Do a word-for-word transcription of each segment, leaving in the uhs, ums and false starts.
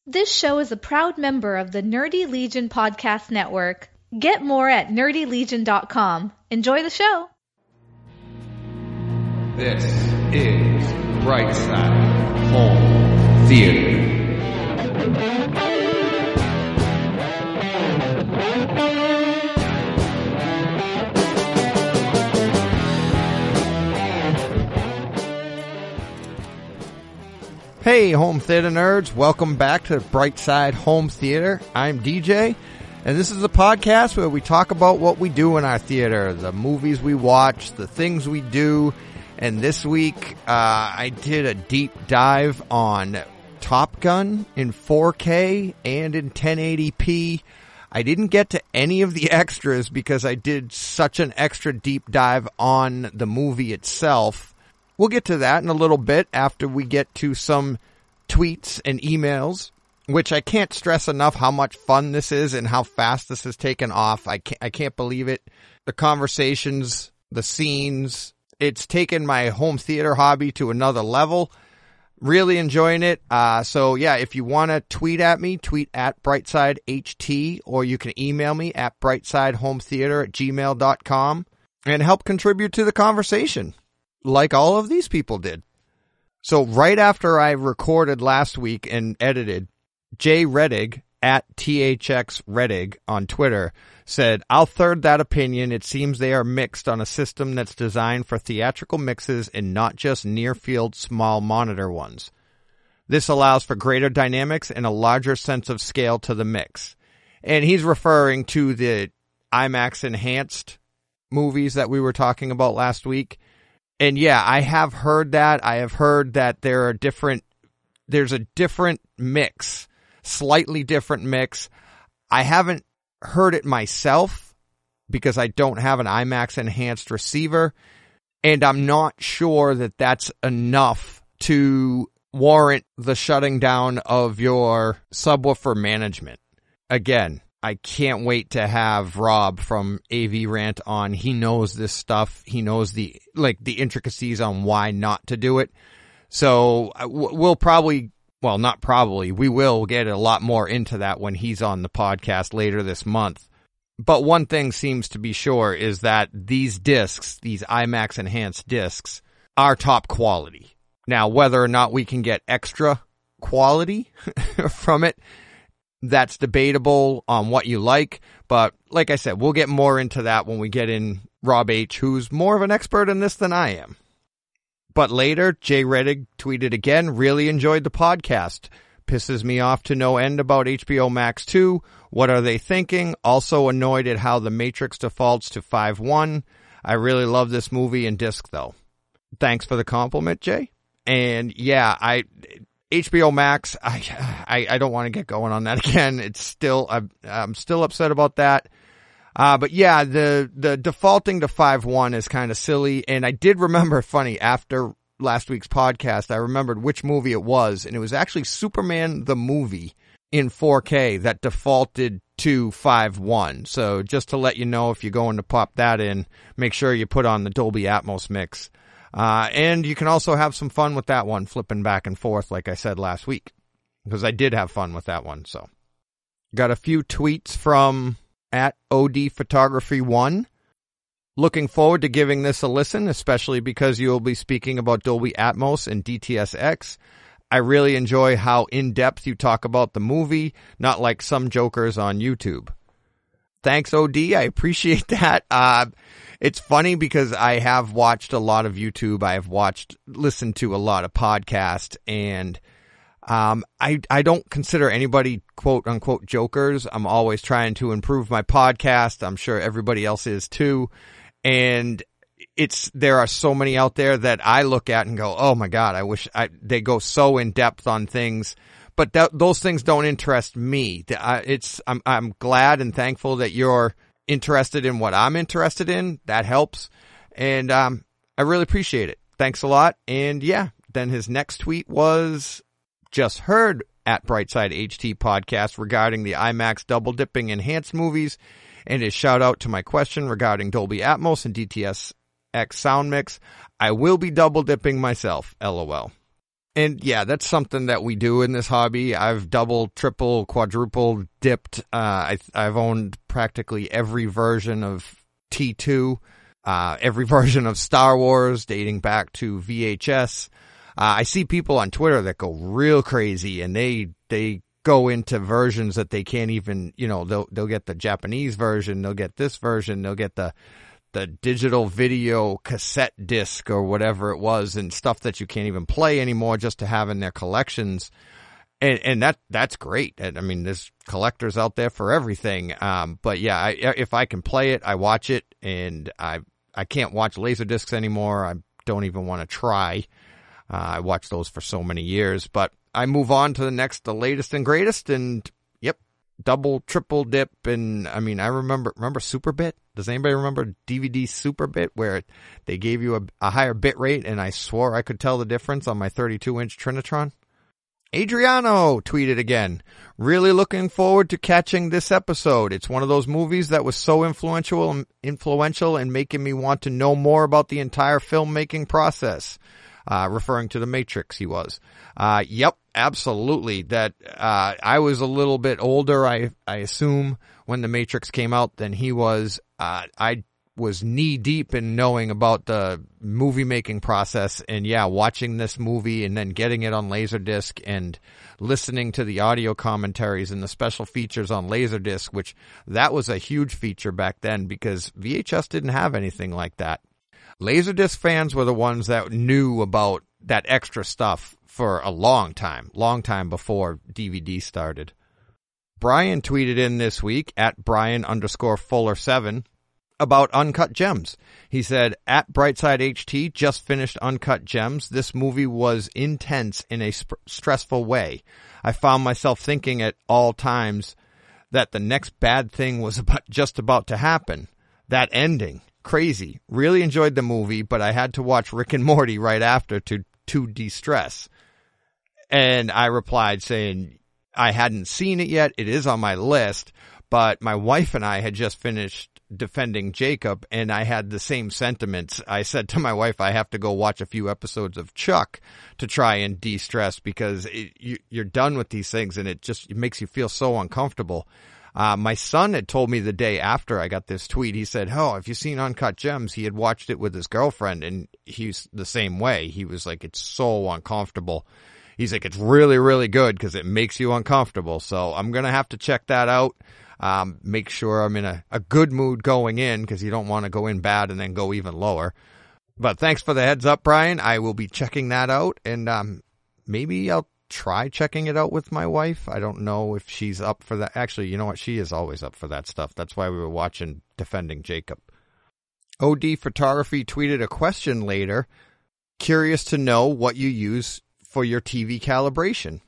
This show is a proud member of the Nerdy Legion Podcast Network. Get more at nerdy legion dot com. Enjoy the show. This is Brightside Home Theater. Hey, home theater nerds. Welcome back to Brightside Home Theater. I'm D J, and this is a podcast where we talk about what we do in our theater, the movies we watch, the things we do. And this week, uh, I did a deep dive on Top Gun in four K and in ten eighty p. I didn't get to any of the extras because I did such an extra deep dive on the movie itself. We'll get to that in a little bit after we get to some tweets and emails, which I can't stress enough how much fun this is and how fast this has taken off. I can't, I can't believe it. The conversations, the scenes, it's taken my home theater hobby to another level. Really enjoying it. Uh, so yeah, if you want to tweet at me, tweet at BrightsideHT, or you can email me at brightsidehometheater at gmail dot com and help contribute to the conversation, like all of these people did. So right after I recorded last week and edited, Jay Redig at T H X Redig on Twitter said, "I'll third that opinion. It seems they are mixed on a system that's designed for theatrical mixes and not just near-field small monitor ones. This allows for greater dynamics and a larger sense of scale to the mix." And he's referring to the IMAX enhanced movies that we were talking about last week. And yeah, I have heard that. I have heard that there are different, there's a different mix, slightly different mix. I haven't heard it myself because I don't have an IMAX enhanced receiver, and I'm not sure that that's enough to warrant the shutting down of your subwoofer management. Again, I can't wait to have Rob from A V Rant on. He knows this stuff. He knows the, like, the intricacies on why not to do it. So we'll probably, well, not probably, we will get a lot more into that when he's on the podcast later this month. But one thing seems to be sure is that these discs, these IMAX enhanced discs, are top quality. Now, whether or not we can get extra quality from it, that's debatable on what you like, but like I said, we'll get more into that when we get in Rob H., who's more of an expert in this than I am. But later, Jay Redig tweeted again, "Really enjoyed the podcast. Pisses me off to no end about H B O Max two. What are they thinking? Also annoyed at how the Matrix defaults to five one. I really love this movie and disc though." Thanks for the compliment, Jay. And yeah, I... H B O Max, I, I, I don't want to get going on that again. It's still, I'm, I'm still upset about that. Uh, but yeah, the, the defaulting to five one is kind of silly. And I did remember, funny, after last week's podcast, I remembered which movie it was. And it was actually Superman the movie in four K that defaulted to five one. So just to let you know, if you're going to pop that in, make sure you put on the Dolby Atmos mix. Uh, and you can also have some fun with that one, flipping back and forth, like I said last week, because I did have fun with that one. So, got a few tweets from at O D Photography one. Looking forward to giving this a listen, especially because you will be speaking about Dolby Atmos and D T S X. I really enjoy how in-depth you talk about the movie, not like some jokers on YouTube. Thanks, O D. I appreciate that. Uh, It's funny because I have watched a lot of YouTube. I have watched, listened to a lot of podcasts, and um, I I don't consider anybody quote unquote jokers. I'm always trying to improve my podcast. I'm sure everybody else is too. And it's, there are so many out there that I look at and go, oh my God, I wish I, they go so in depth on things. But th- those things don't interest me. I, it's, I'm, I'm glad and thankful that you're interested in what I'm interested in. That helps. And um, I really appreciate it. Thanks a lot. And yeah, then his next tweet was, "Just heard at Brightside H T podcast regarding the IMAX double dipping enhanced movies, and his shout out to my question regarding Dolby Atmos and D T S X sound mix. I will be double dipping myself, lol." And yeah, that's something that we do in this hobby. I've double, triple, quadruple dipped. Uh, I, I've owned practically every version of T two, uh, every version of Star Wars dating back to V H S. Uh, I see people on Twitter that go real crazy and they, they go into versions that they can't even, you know, they'll, they'll get the Japanese version, they'll get this version, they'll get the, the digital video cassette disc or whatever it was, and stuff that you can't even play anymore just to have in their collections. And, and that, that's great. I mean, there's collectors out there for everything. Um, but yeah, I, if I can play it, I watch it, and I, I can't watch laser discs anymore. I don't even want to try. Uh, I watched those for so many years, but I move on to the next, the latest and greatest, and yep, double, triple dip. And I mean, I remember, remember Superbit? Does anybody remember D V D Superbit, where they gave you a, a higher bit rate, and I swore I could tell the difference on my thirty-two inch Trinitron? Adriano tweeted again, really looking forward to catching this episode. It's one of those movies that was so influential, influential in making me want to know more about the entire filmmaking process. Uh, referring to The Matrix, he was. Uh, yep, absolutely. That, uh, I was a little bit older, I, I assume, when The Matrix came out than he was. Uh, I was knee deep in knowing about the movie making process, and yeah, watching this movie and then getting it on Laserdisc and listening to the audio commentaries and the special features on Laserdisc, which that was a huge feature back then because V H S didn't have anything like that. Laserdisc fans were the ones that knew about that extra stuff for a long time, long time before D V D started. Brian tweeted in this week at Brian underscore Fuller seven about Uncut Gems. He said, at Brightside H T, just finished Uncut Gems. This movie was intense in a sp- stressful way. I found myself thinking at all times that the next bad thing was about, just about to happen. That ending. Crazy. Really enjoyed the movie, but I had to watch Rick and Morty right after to, to de-stress. And I replied saying I hadn't seen it yet. It is on my list, but my wife and I had just finished Defending Jacob, and I had the same sentiments. I said to my wife, I have to go watch a few episodes of Chuck to try and de-stress because it, you, you're done with these things and it just it makes you feel so uncomfortable. Uh, my son had told me the day after I got this tweet, he said, oh, have you seen Uncut Gems? He had watched it with his girlfriend, and he's the same way. He was like, it's so uncomfortable. He's like, it's really, really good because it makes you uncomfortable. So I'm going to have to check that out. Um, make sure I'm in a, a good mood going in because you don't want to go in bad and then go even lower. But thanks for the heads up, Brian. I will be checking that out, and um, maybe I'll try checking it out with my wife. I don't know if she's up for that. Actually, you know what? She is always up for that stuff. That's why we were watching Defending Jacob. O D Photography tweeted a question later. Curious to know what you use for your T V calibration.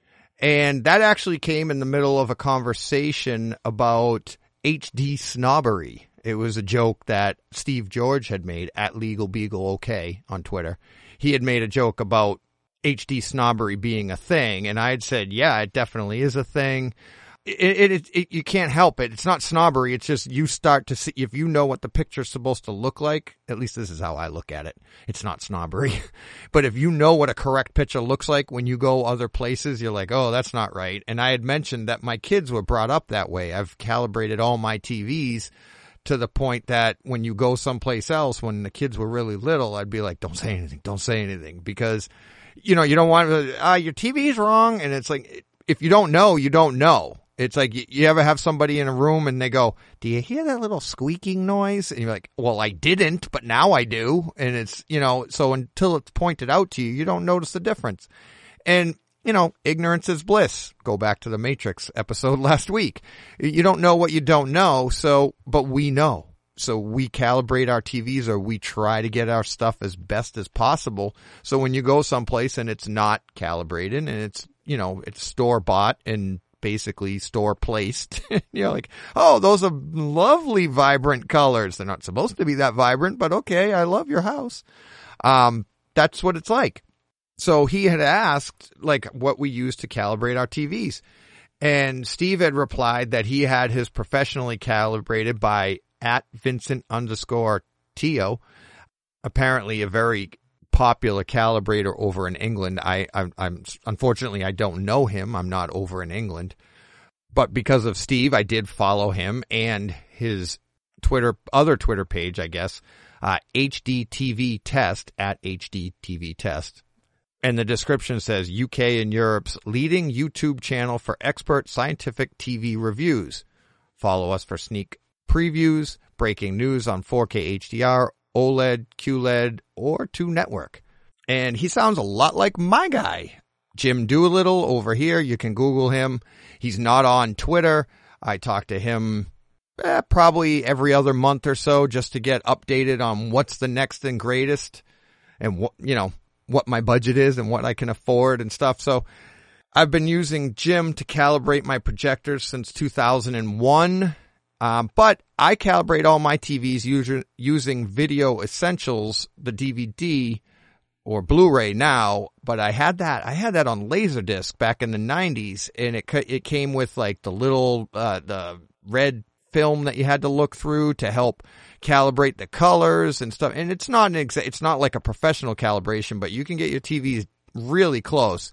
And that actually came in the middle of a conversation about H D snobbery. It was a joke that Steve George had made at Legal Beagle OK on Twitter. He had made a joke about H D snobbery being a thing, and I had said, yeah, it definitely is a thing. It, it, it, you can't help it. It's not snobbery. It's just you start to see, if you know what the picture's supposed to look like, at least this is how I look at it. It's not snobbery. But if you know what a correct picture looks like when you go other places, you're like, oh, that's not right. And I had mentioned that my kids were brought up that way. I've calibrated all my T Vs to the point that when you go someplace else, when the kids were really little, I'd be like, don't say anything, don't say anything. Because, you know, you don't want to, ah, uh, your T V's wrong. And it's like, if you don't know, you don't know. It's like, you ever have somebody in a room and they go, do you hear that little squeaking noise? And you're like, well, I didn't, but now I do. And it's, you know, so until it's pointed out to you, you don't notice the difference. And, you know, ignorance is bliss. Go back to the Matrix episode last week. You don't know what you don't know. So, but we know. So we calibrate our T Vs, or we try to get our stuff as best as possible. So when you go someplace and it's not calibrated and it's, you know, it's store bought and basically store placed, you're like, oh, those are lovely vibrant colors. They're not supposed to be that vibrant, but okay, I love your house. Um, that's what it's like. So he had asked like what we use to calibrate our T Vs. And Steve had replied that he had his professionally calibrated by at Vincent underscore Tio, apparently a very popular calibrator over in England. I, I, I'm unfortunately I don't know him. I'm not over in England, but because of Steve, I did follow him and his Twitter, other Twitter page, I guess, uh, H D T V Test at H D T V Test. And the description says U K and Europe's leading YouTube channel for expert scientific T V reviews. Follow us for sneak previews, breaking news on four K H D R, OLED, Q L E D, or two network. And he sounds a lot like my guy, Jim Doolittle over here. You can Google him. He's not on Twitter. I talk to him eh, probably every other month or so just to get updated on what's the next and greatest and what, you know, what my budget is and what I can afford and stuff. So I've been using Jim to calibrate my projectors since two thousand one. Um, but I calibrate all my T Vs using, using Video Essentials, the D V D or Blu-ray now, but I had that, I had that on Laserdisc back in the nineties, and it, it came with like the little, uh, the red film that you had to look through to help calibrate the colors and stuff. And it's not an exa- it's not like a professional calibration, but you can get your T Vs really close.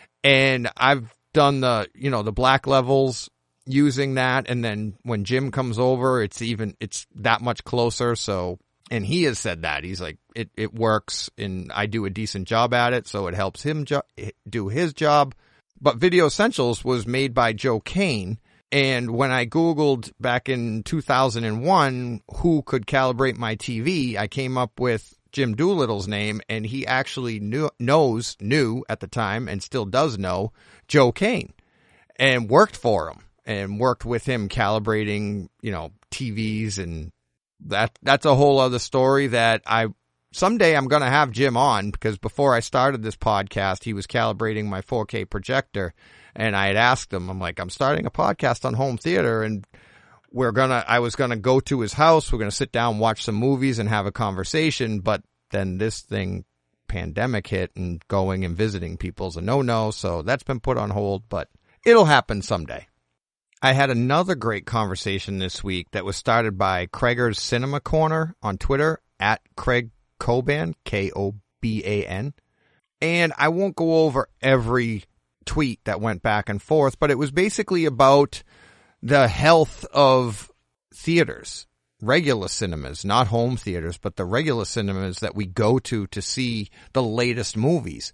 And I've done the, you know, the black levels using that, and then when Jim comes over, it's even it's that much closer. So, and he has said that he's like it it works, and I do a decent job at it, so it helps him jo- do his job. But Video Essentials was made by Joe Kane, and when I Googled back in two thousand one who could calibrate my T V, I came up with Jim Doolittle's name, and he actually knew knows knew at the time and still does know Joe Kane, and worked for him. And worked with him calibrating, you know, T Vs, and that that's a whole other story that I someday I'm going to have Jim on, because before I started this podcast, he was calibrating my four K projector, and I had asked him, I'm like, I'm starting a podcast on home theater, and we're gonna I was gonna go to his house, we're gonna sit down, watch some movies, and have a conversation, but then this thing, pandemic hit, and going and visiting people's a no-no, so that's been put on hold, but it'll happen someday. I had another great conversation this week that was started by Craigers Cinema Corner on Twitter, at Craig Coban, K O B A N. And I won't go over every tweet that went back and forth, but it was basically about the health of theaters, regular cinemas, not home theaters, but the regular cinemas that we go to to see the latest movies.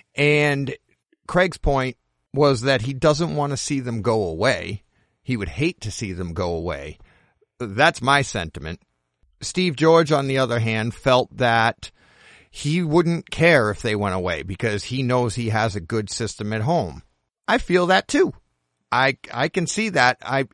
And Craig's point was that he doesn't want to see them go away. He would hate to see them go away. That's my sentiment. Steve George, on the other hand, felt that he wouldn't care if they went away because he knows he has a good system at home. I feel that too. I I can see that. I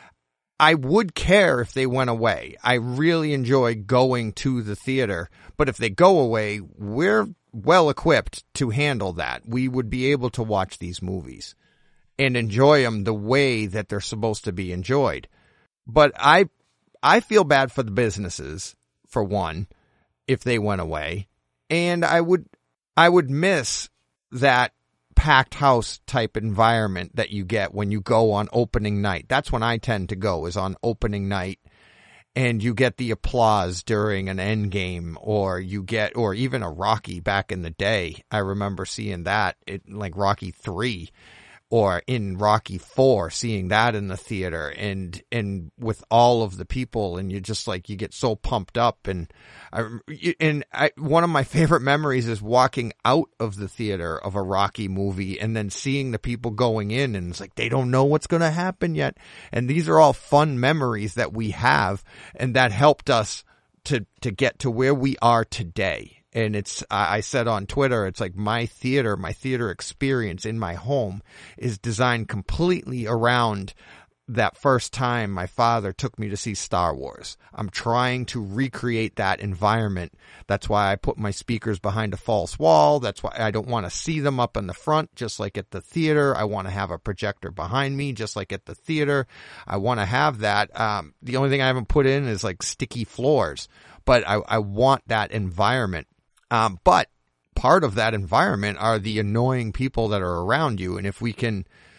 I would care if they went away. I really enjoy going to the theater, but if they go away, we're well equipped to handle that. We would be able to watch these movies and enjoy them the way that they're supposed to be enjoyed. But I, I feel bad for the businesses, for one, if they went away. And I would, I would miss that packed house type environment that you get when you go on opening night. That's when I tend to go, is on opening night. And you get the applause during an Endgame, or you get, or even a Rocky back in the day. I remember seeing that, it, like Rocky three. Or in Rocky four, seeing that in the theater, and and with all of the people, and you just like you get so pumped up, and I, and I, one of my favorite memories is walking out of the theater of a Rocky movie and then seeing the people going in, and it's like they don't know what's going to happen yet, and these are all fun memories that we have, and that helped us to to get to where we are today. And it's, I said on Twitter, it's like my theater, my theater experience in my home is designed completely around that first time my father took me to see Star Wars. I'm trying to recreate that environment. That's why I put my speakers behind a false wall. That's why I don't want to see them up in the front, just like at the theater. I want to have a projector behind me, just like at the theater. I want to have that. Um, the only thing I haven't put in is like sticky floors, but I, I want that environment. Um, but part of that environment are the annoying people that are around you. And if we can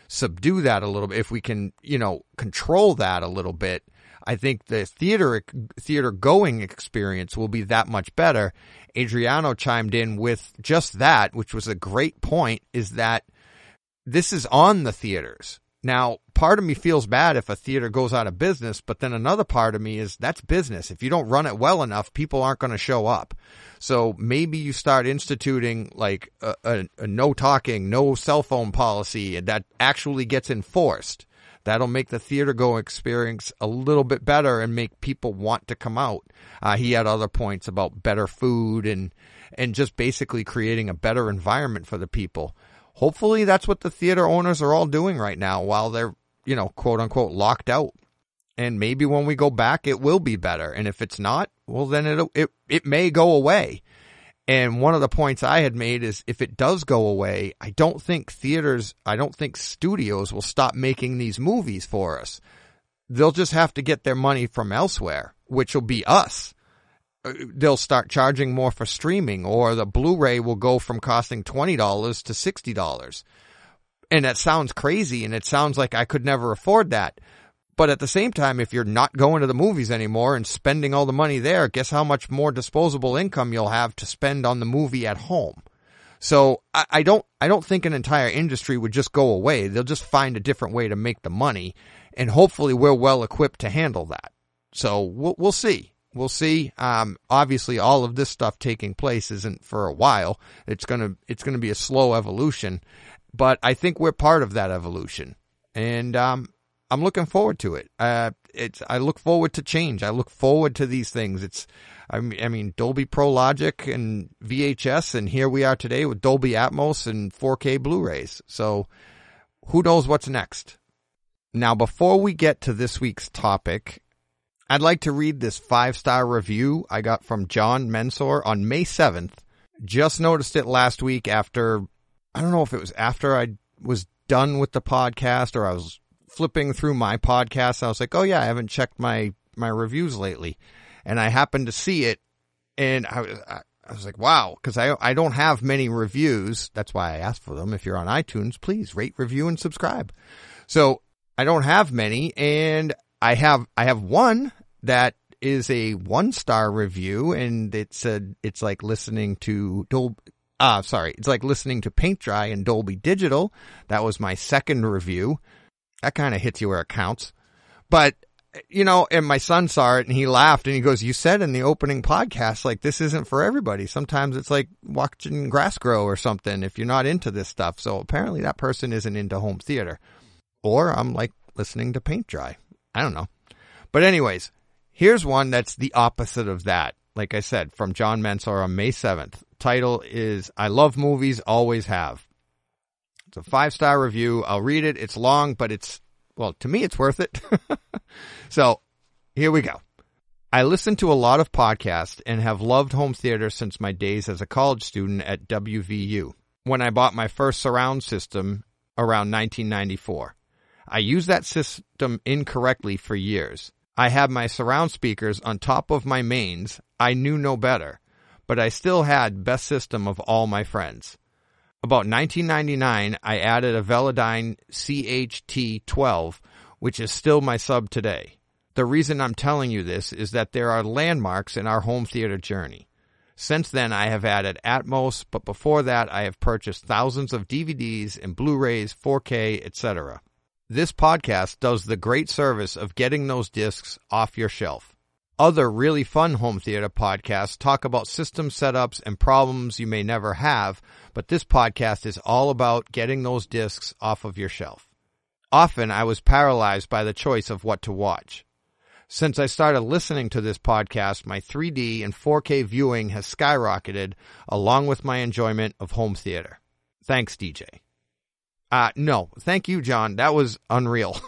subdue that a little bit, if we can, you know, control that a little bit, I think the theater theater going experience will be that much better. Adriano chimed in with just that, which was a great point, is that this is on the theaters. Now, part of me feels bad if a theater goes out of business, but then another part of me is that's business. If you don't run it well enough, people aren't going to show up. So maybe you start instituting like a, a, a no talking, no cell phone policy that actually gets enforced. That'll make the theater go experience a little bit better and make people want to come out. Uh, he had other points about better food and, and just basically creating a better environment for the people. Hopefully that's what the theater owners are all doing right now while they're, you know, quote unquote locked out. And maybe when we go back, it will be better. And if it's not, well, then it it it may go away. And one of the points I had made is if it does go away, I don't think theaters, I don't think studios will stop making these movies for us. They'll just have to get their money from elsewhere, which will be us. They'll start charging more for streaming, or the Blu-ray will go from costing twenty dollars to sixty dollars. And that sounds crazy, and it sounds like I could never afford that. But at the same time, if you're not going to the movies anymore and spending all the money there, guess how much more disposable income you'll have to spend on the movie at home. So I, I don't, I don't think an entire industry would just go away. They'll just find a different way to make the money, and hopefully we're well equipped to handle that. So we'll, we'll see. We'll see. Um, obviously all of this stuff taking place isn't for a while. It's going to, it's going to be a slow evolution, but I think we're part of that evolution. And, um, I'm looking forward to it. Uh, it's, I look forward to change. I look forward to these things. It's, I mean, I mean, Dolby Pro Logic and V H S, and here we are today with Dolby Atmos and four K Blu-rays. So who knows what's next? Now, before we get to this week's topic, I'd like to read this five-star review I got from John Mensor on May seventh. Just noticed it last week after, I don't know if it was after I was done with the podcast or I was flipping through my podcast. I was like, oh yeah, I haven't checked my, my reviews lately. And I happened to see it, and I was, I was like, wow, because I, I don't have many reviews. That's why I asked for them. If you're on iTunes, please rate, review, and subscribe. So I don't have many, and I have, I have one that is a one-star review, and it said it's like listening to Dolby, ah, sorry, it's like listening to Paint Dry and Dolby Digital. That was my second review. That kind of hits you where it counts. But, you know, and my son saw it and he laughed and he goes, you said in the opening podcast, like, this isn't for everybody. Sometimes it's like watching grass grow or something if you're not into this stuff. So apparently that person isn't into home theater. Or I'm like listening to Paint Dry. I don't know. But anyways, here's one that's the opposite of that. Like I said, from John Mensor on May seventh. Title is, I love movies, always have. It's a five-star review. I'll read it. It's long, but it's, well, to me, it's worth it. So here we go. I listen to a lot of podcasts and have loved home theater since my days as a college student at W V U, when I bought my first surround system around nineteen ninety-four. I used that system incorrectly for years. I had my surround speakers on top of my mains. I knew no better, but I still had best system of all my friends. About nineteen ninety-nine, I added a Velodyne C H T twelve, which is still my sub today. The reason I'm telling you this is that there are landmarks in our home theater journey. Since then, I have added Atmos, but before that, I have purchased thousands of D V Ds and Blu-rays, four K, et cetera. This podcast does the great service of getting those discs off your shelf. Other really fun home theater podcasts talk about system setups and problems you may never have, but this podcast is all about getting those discs off of your shelf. Often I was paralyzed by the choice of what to watch. Since I started listening to this podcast, my three D and four K viewing has skyrocketed, along with my enjoyment of home theater. Thanks, D J. Uh, no, thank you, John. That was unreal.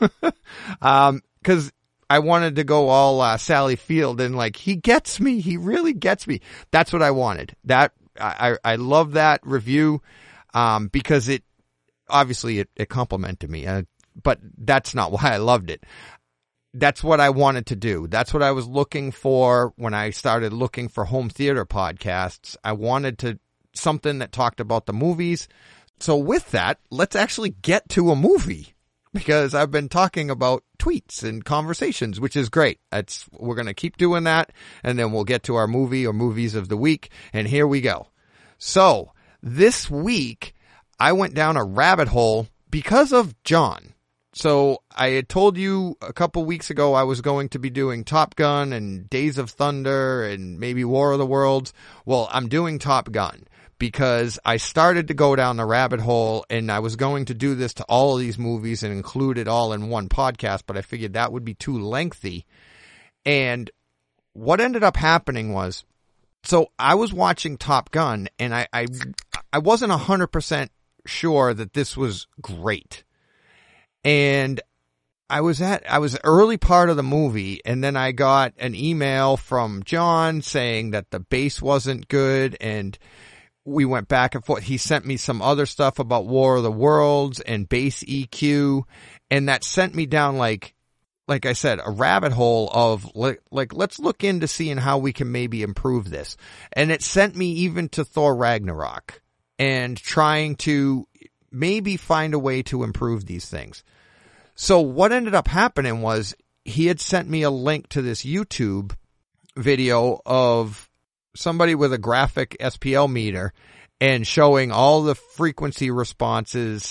um, cause I wanted to go all, uh, Sally Field and like, he gets me. He really gets me. That's what I wanted. That, I, I love that review, um, because it, obviously it, it complimented me, uh, but that's not why I loved it. That's what I wanted to do. That's what I was looking for when I started looking for home theater podcasts. I wanted to, something that talked about the movies, So with that, let's actually get to a movie, because I've been talking about tweets and conversations, which is great. It's, we're going to keep doing that, and then we'll get to our movie or movies of the week, and here we go. So this week, I went down a rabbit hole because of John. So I had told you a couple weeks ago I was going to be doing Top Gun and Days of Thunder and maybe War of the Worlds. Well, I'm doing Top Gun because I started to go down the rabbit hole, and I was going to do this to all of these movies and include it all in one podcast, but I figured that would be too lengthy. And what ended up happening was, so I was watching Top Gun, and I I, I wasn't one hundred percent sure that this was great. And I was at, I was the early part of the movie, and then I got an email from John saying that the bass wasn't good, and we went back and forth. He sent me some other stuff about War of the Worlds and bass E Q, and that sent me down, like, like I said, a rabbit hole of like, like, let's look into seeing how we can maybe improve this. And it sent me even to Thor Ragnarok and trying to maybe find a way to improve these things. So what ended up happening was he had sent me a link to this YouTube video of somebody with a graphic S P L meter and showing all the frequency responses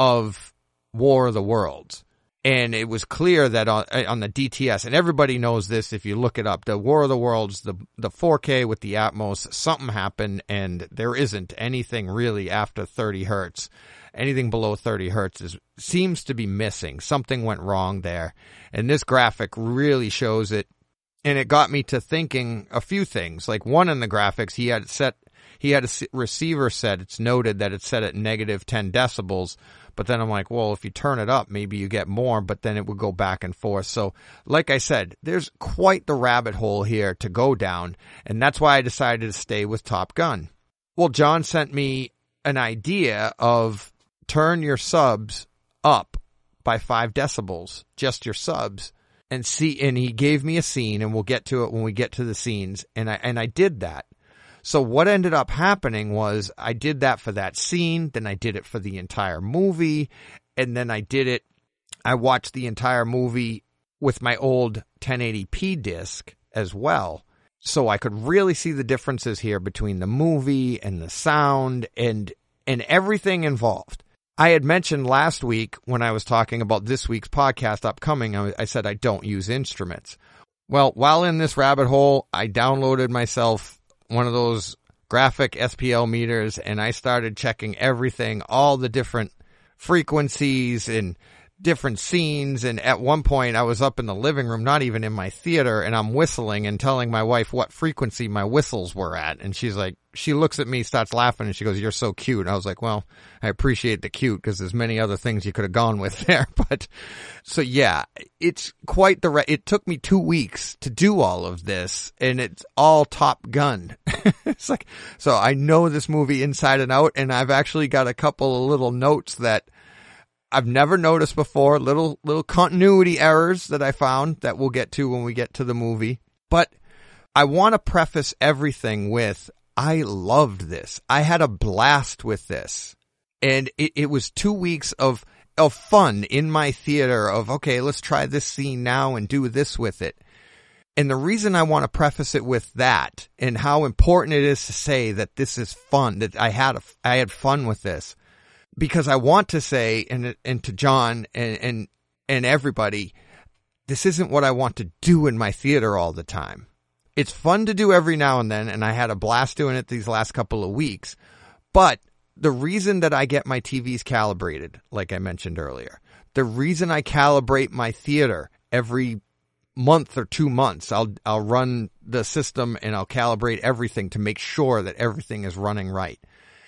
of War of the Worlds. And it was clear that on, on the D T S, and everybody knows this if you look it up, the War of the Worlds, the the four K with the Atmos, something happened, and there isn't anything really after thirty hertz. Anything below thirty hertz is seems to be missing. Something went wrong there. And this graphic really shows it. And it got me to thinking a few things. Like, one in the graphics, he had set, he had a receiver set. It's noted that it's set at negative ten decibels. But then I'm like, well, if you turn it up, maybe you get more, but then it would go back and forth. So, like I said, there's quite the rabbit hole here to go down. And that's why I decided to stay with Top Gun. Well, John sent me an idea of turn your subs up by five decibels, just your subs. And see, and he gave me a scene, and we'll get to it when we get to the scenes. And I, and I did that. So what ended up happening was I did that for that scene. Then I did it for the entire movie. And then I did it. I watched the entire movie with my old ten eighty p disc as well. So I could really see the differences here between the movie and the sound and, and everything involved. I had mentioned last week when I was talking about this week's podcast upcoming, I said I don't use instruments. Well, while in this rabbit hole, I downloaded myself one of those graphic S P L meters, and I started checking everything, all the different frequencies and different scenes. And at one point I was up in the living room, not even in my theater, and I'm whistling and telling my wife what frequency my whistles were at. And she's like, she looks at me, starts laughing, and she goes, "You're so cute." And I was like, well, I appreciate the cute because there's many other things you could have gone with there. But so yeah, it's quite the, re- it took me two weeks to do all of this, and it's all Top Gun. It's like, so I know this movie inside and out, and I've actually got a couple of little notes that I've never noticed before, little, little continuity errors that I found that we'll get to when we get to the movie. But I want to preface everything with, I loved this. I had a blast with this. And it, it was two weeks of, of fun in my theater of, okay, let's try this scene now and do this with it. And the reason I want to preface it with that and how important it is to say that this is fun, that I had, a, I had fun with this. Because I want to say, and and to John and, and and everybody, this isn't what I want to do in my theater all the time. It's fun to do every now and then, and I had a blast doing it these last couple of weeks. But the reason that I get my T Vs calibrated, like I mentioned earlier, the reason I calibrate my theater every month or two months, I'll I'll run the system and I'll calibrate everything to make sure that everything is running right,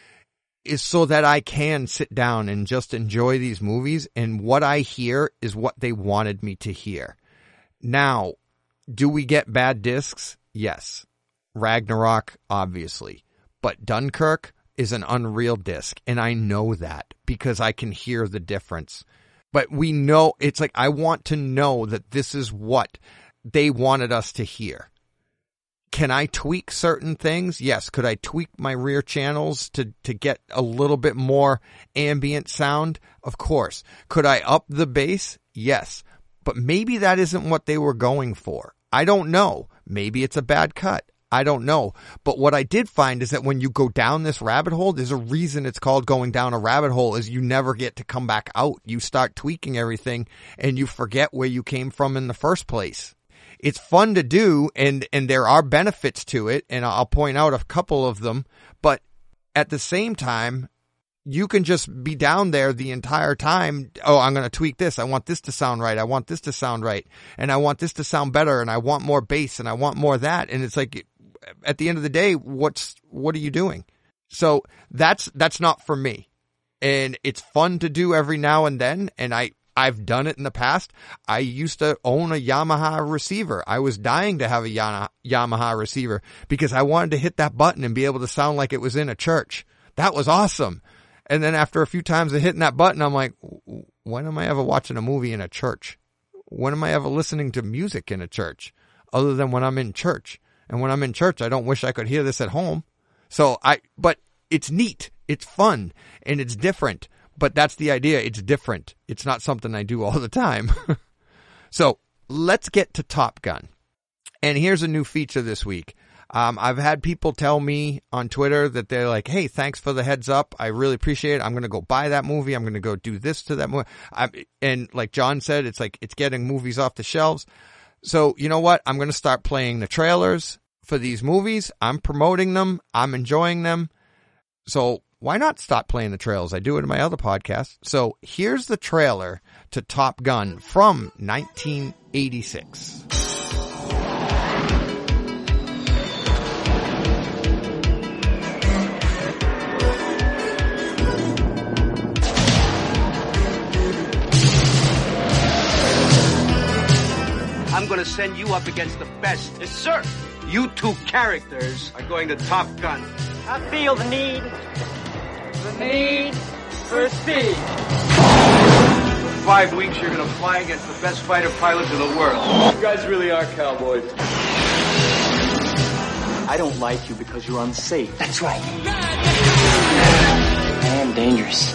is so that I can sit down and just enjoy these movies, and what I hear is what they wanted me to hear. Now, do we get bad discs? Yes. Ragnarok, obviously. But Dunkirk is an unreal disc, and I know that because I can hear the difference. But we know, it's like, I want to know that this is what they wanted us to hear. Can I tweak certain things? Yes. Could I tweak my rear channels to, to get a little bit more ambient sound? Of course. Could I up the bass? Yes. But maybe that isn't what they were going for. I don't know. Maybe it's a bad cut. I don't know. But what I did find is that when you go down this rabbit hole, there's a reason it's called going down a rabbit hole, is you never get to come back out. You start tweaking everything and you forget where you came from in the first place. It's fun to do, and, and there are benefits to it, and I'll point out a couple of them, but at the same time, you can just be down there the entire time. Oh, I'm going to tweak this. I want this to sound right. I want this to sound right. And I want this to sound better, and I want more bass, and I want more of that. And it's like, at the end of the day, what's, what are you doing? So that's, that's not for me. And it's fun to do every now and then, and I, I've done it in the past. I used to own a Yamaha receiver. I was dying to have a Yamaha receiver because I wanted to hit that button and be able to sound like it was in a church. That was awesome. And then after a few times of hitting that button, I'm like, when am I ever watching a movie in a church? When am I ever listening to music in a church other than when I'm in church? And when I'm in church, I don't wish I could hear this at home. So I, but it's neat. It's fun and it's different. But that's the idea. It's different. It's not something I do all the time. So let's get to Top Gun. And here's a new feature this week. Um, I've had people tell me on Twitter that they're like, hey, thanks for the heads up. I really appreciate it. I'm going to go buy that movie. I'm going to go do this to that movie. I'm, and like John said, it's like it's getting movies off the shelves. So you know what? I'm going to start playing the trailers for these movies. I'm promoting them. I'm enjoying them. So why not stop playing the trailers? I do it in my other podcast. So here's the trailer to Top Gun from nineteen eighty-six. I'm going to send you up against the best. Yes, sir. You two characters are going to Top Gun. I feel the need. The need for speed. For five weeks, you're going to fly against the best fighter pilots in the world. You guys really are cowboys. I don't like you because you're unsafe. That's right. I am dangerous.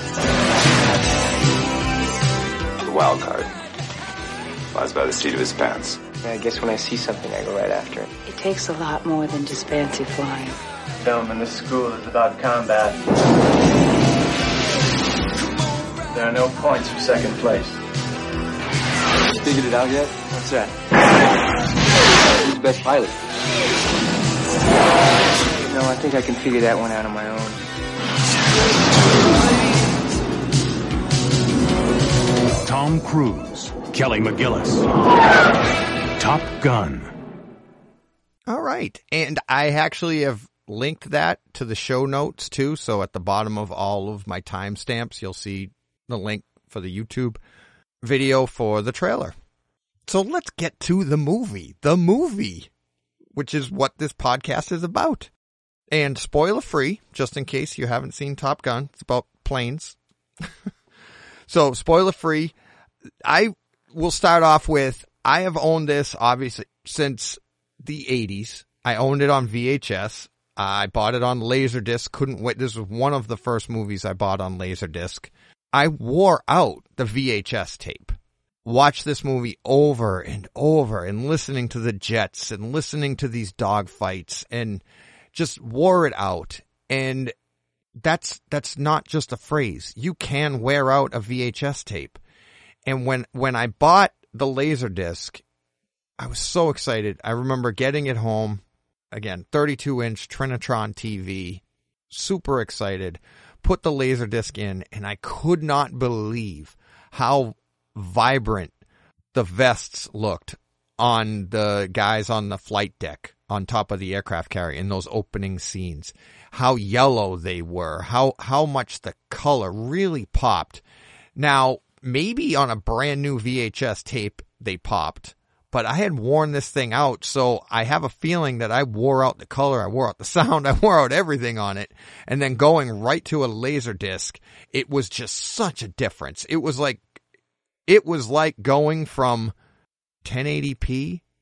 The wild card flies by the seat of his pants. I guess when I see something, I go right after it. It takes a lot more than just fancy flying. Film in this school is about combat. There are no points for second place. Figured it out yet? What's that? Who's the best pilot? No, I think I can figure that one out on my own. Tom Cruise, Kelly McGillis. Top Gun. All right. And I actually have linked that to the show notes too. So at the bottom of all of my timestamps, you'll see the link for the YouTube video for the trailer. So let's get to the movie, the movie, which is what this podcast is about. And spoiler free, just in case you haven't seen Top Gun, it's about planes. So spoiler free, I will start off with, I have owned this obviously since the eighties. I owned it on V H S. I bought it on Laserdisc. Couldn't wait. This was one of the first movies I bought on Laserdisc. I wore out the V H S tape. Watched this movie over and over and listening to the jets and listening to these dogfights and just wore it out. And that's, that's not just a phrase. You can wear out a V H S tape. And when, when I bought the Laserdisc, I was so excited. I remember getting it home. Again, thirty-two inch Trinitron T V. Super excited. Put the Laserdisc in, and I could not believe how vibrant the vests looked on the guys on the flight deck on top of the aircraft carrier in those opening scenes. How yellow they were. How, how much the color really popped. Now, maybe on a brand new V H S tape, they popped. But I had worn this thing out, so I have a feeling that I wore out the color, I wore out the sound, I wore out everything on it. And then going right to a Laserdisc, it was just such a difference. It was like, it was like going from ten eighty p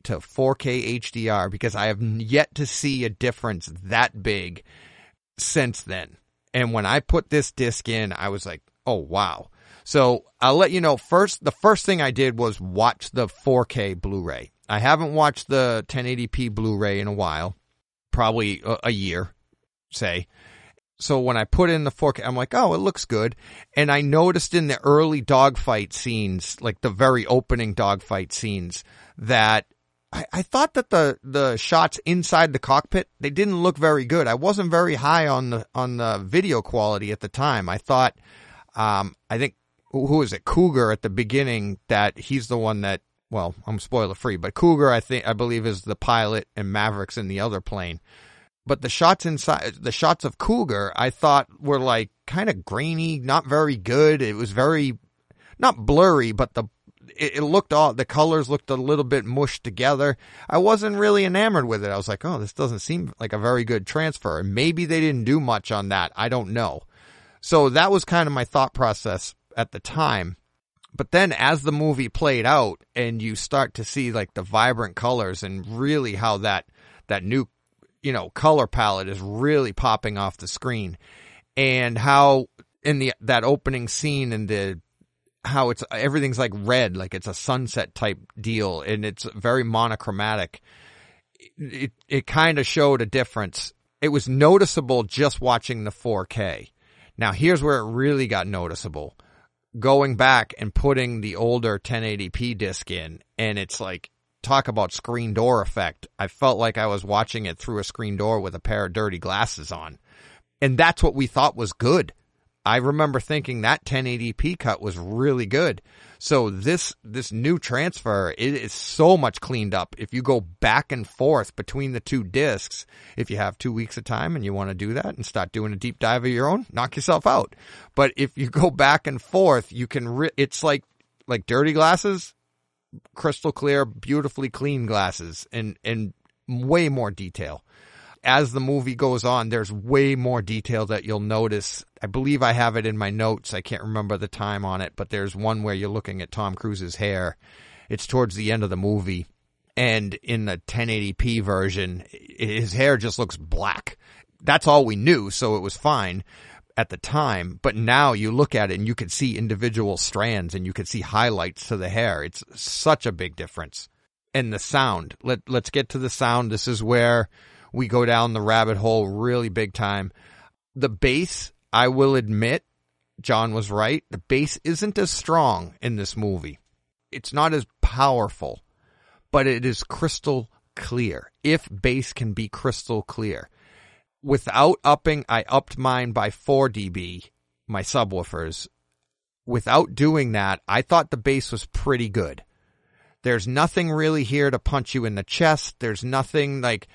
to four K H D R because I have yet to see a difference that big since then. And when I put this disc in, I was like, oh, wow. So I'll let you know first, the first thing I did was watch the four K Blu-ray. I haven't watched the ten eighty p Blu-ray in a while, probably a, a year, say. So when I put in the four K, I'm like, oh, it looks good. And I noticed in the early dogfight scenes, like the very opening dogfight scenes, that I, I thought that the, the shots inside the cockpit, they didn't look very good. I wasn't very high on the, on the video quality at the time. I thought, um, I think, who is it? Cougar at the beginning, that he's the one that, well, I'm spoiler free, but Cougar, I think, I believe is the pilot and Maverick's in the other plane. But the shots inside, the shots of Cougar, I thought were like kind of grainy, not very good. It was very, not blurry, but the, it, it looked all, the colors looked a little bit mushed together. I wasn't really enamored with it. I was like, oh, this doesn't seem like a very good transfer. And maybe they didn't do much on that. I don't know. So that was kind of my thought process at the time. But then as the movie played out and you start to see like the vibrant colors and really how that, that new, you know, color palette is really popping off the screen, and how in the, that opening scene and the, how it's, everything's like red, like it's a sunset type deal and it's very monochromatic. It, it kind of showed a difference. It was noticeable just watching the four K. Now here's where it really got noticeable. Going back and putting the older ten eighty p disc in, and it's like, talk about screen door effect. I felt like I was watching it through a screen door with a pair of dirty glasses on. And that's what we thought was good. I remember thinking that ten eighty p cut was really good. So this, this new transfer, it is so much cleaned up. If you go back and forth between the two discs, if you have two weeks of time and you want to do that and start doing a deep dive of your own, knock yourself out. But if you go back and forth, you can, re- it's like, like dirty glasses, crystal clear, beautifully clean glasses, and, and way more detail. As the movie goes on, there's way more detail that you'll notice. I believe I have it in my notes. I can't remember the time on it, but there's one where you're looking at Tom Cruise's hair. It's towards the end of the movie. And in the ten eighty p version, his hair just looks black. That's all we knew, so it was fine at the time. But now you look at it and you can see individual strands and you can see highlights to the hair. It's such a big difference. And the sound. Let, let's get to the sound. This is where we go down the rabbit hole really big time. The bass, I will admit, John was right. The bass isn't as strong in this movie. It's not as powerful, but it is crystal clear. If bass can be crystal clear. Without upping, I upped mine by four decibels, my subwoofers. Without doing that, I thought the bass was pretty good. There's nothing really here to punch you in the chest. There's nothing like,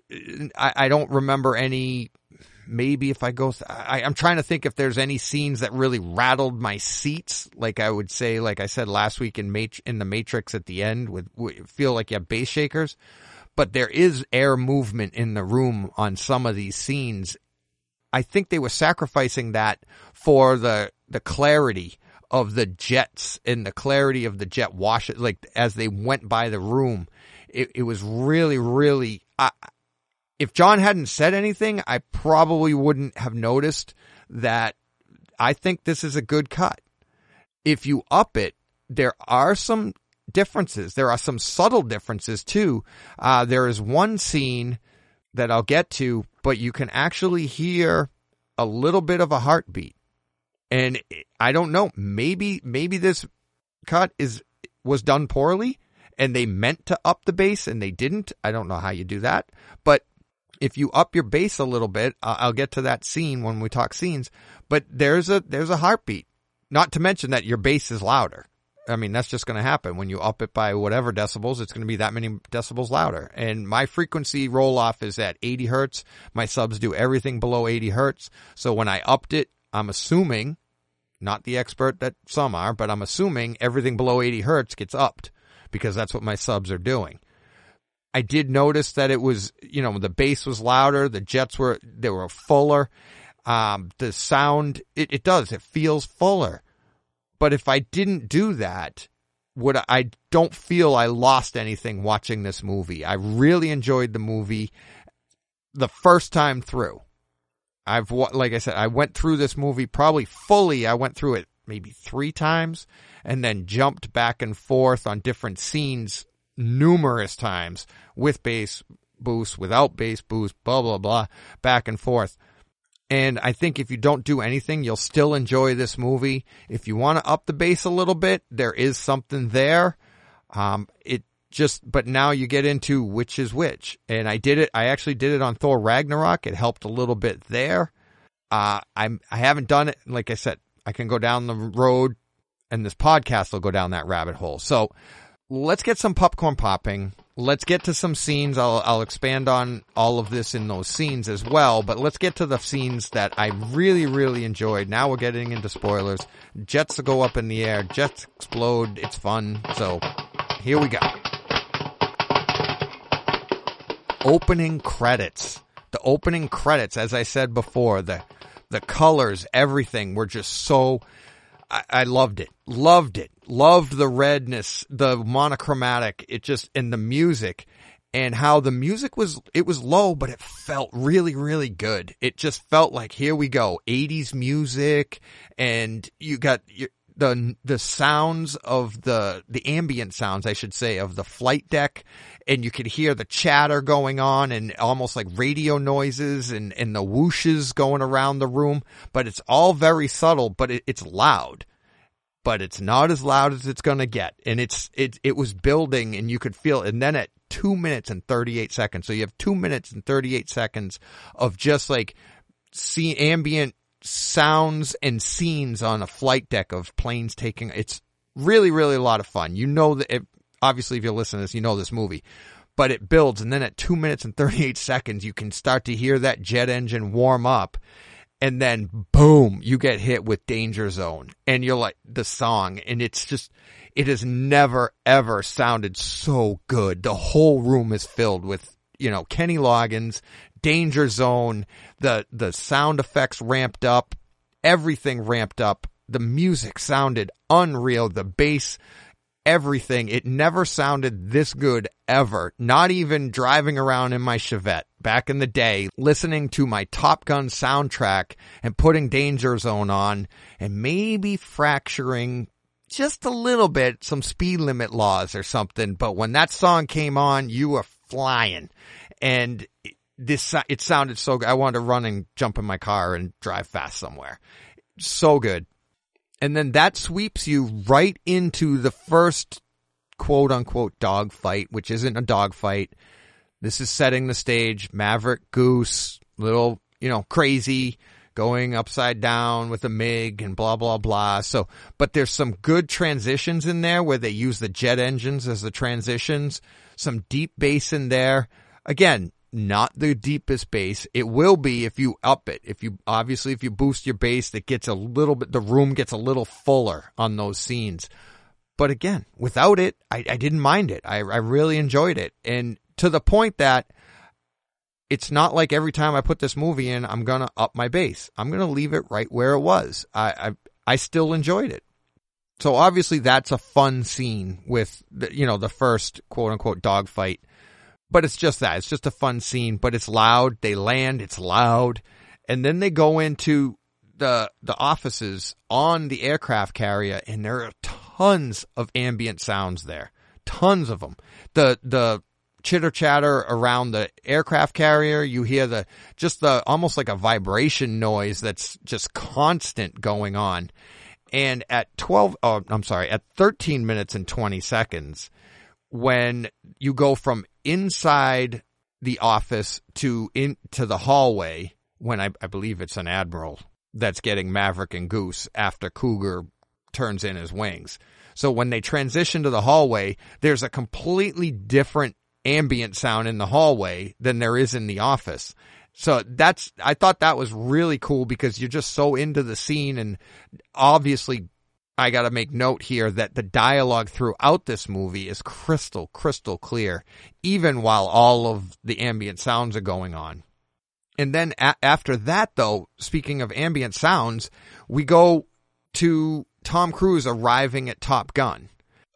I, I don't remember any, maybe if I go, th- I, I'm trying to think if there's any scenes that really rattled my seats. Like I would say, like I said last week in Mat- in the Matrix at the end, with, with feel like you have bass shakers. But there is air movement in the room on some of these scenes. I think they were sacrificing that for the the clarity of the jets and the clarity of the jet wash. Like as they went by the room, it, it was really, really. I, if John hadn't said anything, I probably wouldn't have noticed that. I think this is a good cut. If you up it, there are some differences. There are some subtle differences too. Uh, there is one scene that I'll get to, but you can actually hear a little bit of a heartbeat. And I don't know, maybe, maybe this cut is, was done poorly and they meant to up the bass and they didn't. I don't know how you do that, but if you up your bass a little bit, uh, I'll get to that scene when we talk scenes, but there's a, there's a heartbeat, not to mention that your bass is louder. I mean, that's just going to happen. When you up it by whatever decibels, it's going to be that many decibels louder. And my frequency roll off is at eighty hertz. My subs do everything below eighty hertz. So when I upped it, I'm assuming, not the expert that some are, but I'm assuming everything below eighty hertz gets upped because that's what my subs are doing. I did notice that it was, you know, the bass was louder. The jets were, they were fuller. Um, the sound, it, it does, it feels fuller. But if I didn't do that, would I don't feel I lost anything watching this movie. I really enjoyed the movie the first time through. I've, like I said, I went through this movie probably fully. I went through it maybe three times and then jumped back and forth on different scenes numerous times with bass boost, without bass boost, blah, blah, blah, back and forth. And I think if you don't do anything, you'll still enjoy this movie. If you want to up the bass a little bit, there is something there. Um, it just, but now you get into which is which. And I did it, I actually did it on Thor Ragnarok. It helped a little bit there. Uh, I'm, I haven't done it. Like I said, I can go down the road and this podcast will go down that rabbit hole. So let's get some popcorn popping. Let's get to some scenes. I'll, I'll expand on all of this in those scenes as well, but let's get to the scenes that I really, really enjoyed. Now we're getting into spoilers. Jets go up in the air. Jets explode. It's fun. So here we go. Opening credits. The opening credits, as I said before, the, the colors, everything were just so, I, I loved it. Loved it. Loved the redness, the monochromatic, it just, and the music, and how the music was, it was low, but it felt really, really good. It just felt like, here we go, eighties music, and you got the, the sounds of the, the ambient sounds, I should say, of the flight deck, and you could hear the chatter going on, and almost like radio noises, and, and the whooshes going around the room, but it's all very subtle, but it, it's loud. But it's not as loud as it's going to get. And it's, it, it was building and you could feel it. And then at two minutes and thirty-eight seconds. So you have two minutes and thirty-eight seconds of just like see ambient sounds and scenes on a flight deck of planes taking, it's really, really a lot of fun. You know that it, obviously if you're listening to this, you know this movie, but it builds. And then at two minutes and thirty-eight seconds, you can start to hear that jet engine warm up. And then, boom, you get hit with Danger Zone. And you're like, the song. And it's just, it has never, ever sounded so good. The whole room is filled with, you know, Kenny Loggins, Danger Zone, the, the sound effects ramped up, everything ramped up. The music sounded unreal. The bass, everything. It never sounded this good ever. Not even driving around in my Chevette back in the day, listening to my Top Gun soundtrack and putting Danger Zone on and maybe fracturing just a little bit some speed limit laws or something. But when that song came on, you were flying. And this, it sounded so good. I wanted to run and jump in my car and drive fast somewhere. So good. And then that sweeps you right into the first quote unquote dog fight, which isn't a dog fight. This is setting the stage. Maverick, Goose, little, you know, crazy, going upside down with a M I G and blah, blah, blah. So, but there's some good transitions in there where they use the jet engines as the transitions. Some deep bass in there. Again, not the deepest bass. It will be if you up it. If you, obviously, if you boost your bass, it gets a little bit, the room gets a little fuller on those scenes. But again, without it, I, I didn't mind it. I, I really enjoyed it. And to the point that it's not like every time I put this movie in, I'm going to up my bass. I'm going to leave it right where it was. I, I, I still enjoyed it. So obviously that's a fun scene with the, you know, the first quote unquote dogfight. But it's just that. It's just a fun scene, but it's loud. They land, it's loud. And then they go into the the offices on the aircraft carrier, and there are tons of ambient sounds there. Tons of them. The the chitter chatter around the aircraft carrier, you hear the just the almost like a vibration noise that's just constant going on. And at twelve, oh, I'm sorry, at thirteen minutes and twenty seconds, when you go from inside the office to into the hallway, when I, I believe it's an admiral that's getting Maverick and Goose after Cougar turns in his wings. So when they transition to the hallway, there's a completely different ambient sound in the hallway than there is in the office. So that's, I thought that was really cool because you're just so into the scene. And obviously I got to make note here that the dialogue throughout this movie is crystal, crystal clear, even while all of the ambient sounds are going on. And then a- after that, though, speaking of ambient sounds, we go to Tom Cruise arriving at Top Gun.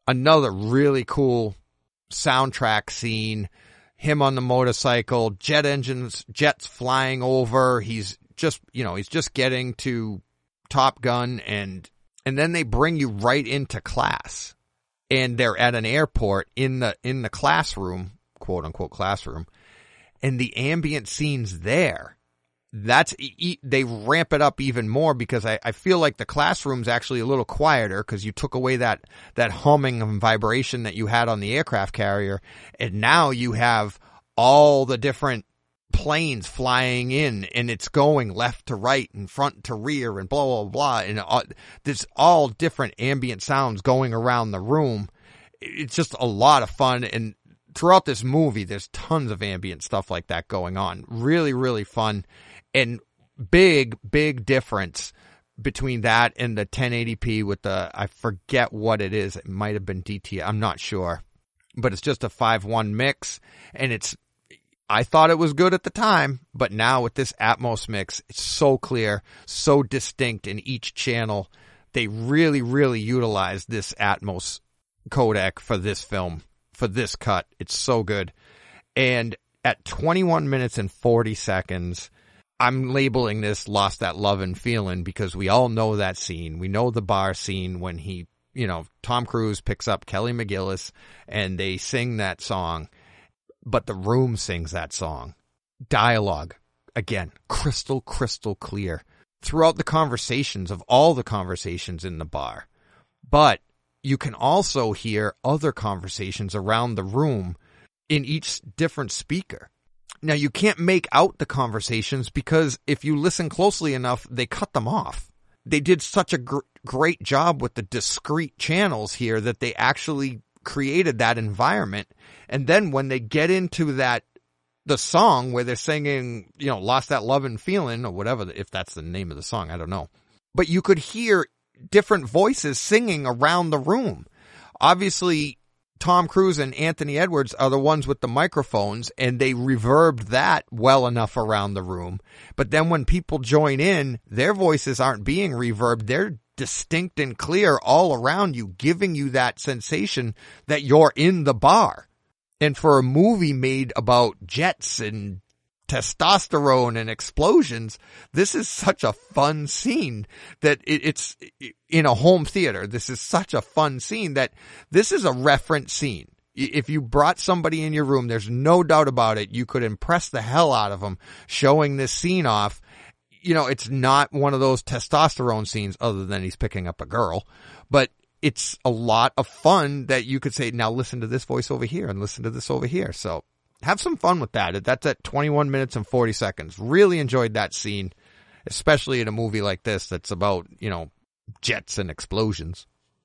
another really cool soundtrack scene. Him on the motorcycle, jet engines, jets flying over. He's just, you know, he's just getting to Top Gun, and and then they bring you right into class. And they're at an airport in the in the classroom, quote unquote classroom, and the ambient scenes there, that's they ramp it up even more, because I, I feel like the classroom's actually a little quieter because you took away that that humming and vibration that you had on the aircraft carrier, and now you have all the different planes flying in, and it's going left to right and front to rear and blah, blah, blah. And all, there's all different ambient sounds going around the room. It's just a lot of fun. And throughout this movie, there's tons of ambient stuff like that going on. Really, really fun. And big, big difference between that and the ten eighty p with the, I forget what it is. It might have been D T. I'm not sure. But it's just a five one mix, and it's, I thought it was good at the time, but now with this Atmos mix, it's so clear, so distinct in each channel. They really, really utilized this Atmos codec for this film, for this cut. It's so good. And at twenty-one minutes and forty seconds, I'm labeling this Lost That Lovin' Feelin', because we all know that scene. We know the bar scene when he, you know, Tom Cruise picks up Kelly McGillis and they sing that song. But the room sings that song. Dialogue, again, crystal, crystal clear throughout the conversations of all the conversations in the bar. But you can also hear other conversations around the room in each different speaker. Now, you can't make out the conversations because if you listen closely enough, they cut them off. They did such a gr- great job with the discrete channels here that they actually created that environment. And then when they get into that, the song where they're singing, you know, Lost That Lovin' Feelin', or whatever, if that's the name of the song, I don't know. But you could hear different voices singing around the room. Obviously, Tom Cruise and Anthony Edwards are the ones with the microphones, and they reverbed that well enough around the room. But then when people join in, their voices aren't being reverbed. They're distinct and clear all around you, giving you that sensation that you're in the bar. And for a movie made about jets and testosterone and explosions, this is such a fun scene that it, it's in a home theater. This is such a fun scene that this is a reference scene. If you brought somebody in your room, there's no doubt about it, you could impress the hell out of them showing this scene off. You know, it's not one of those testosterone scenes other than he's picking up a girl, but it's a lot of fun that you could say, now listen to this voice over here and listen to this over here. So have some fun with that. That's at twenty-one minutes and forty seconds. Really enjoyed that scene, especially in a movie like this that's about, you know, jets and explosions.